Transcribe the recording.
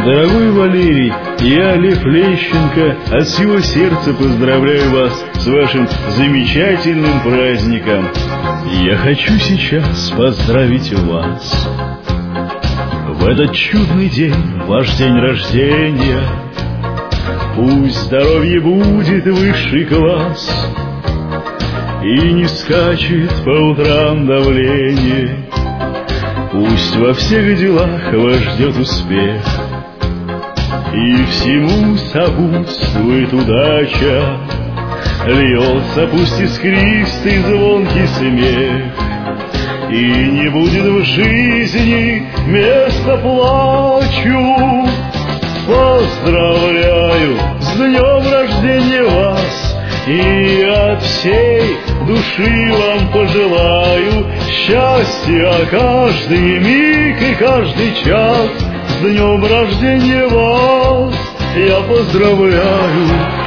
Дорогой Валерий, я, Лев Лещенко, от всего сердца поздравляю вас с вашим замечательным праздником. Я хочу сейчас поздравить вас. В этот чудный день, ваш день рождения, пусть здоровье будет высший класс, и не скачет по утрам давление. Пусть во всех делах вас ждет успех, и всему сопутствует удача. Льется пусть искристый звонкий смех, и не будет в жизни места плачу. Поздравляю с днем рождения вас, и от всей души вам пожелаю счастья каждый миг и каждый час. С днем рождения вас я поздравляю.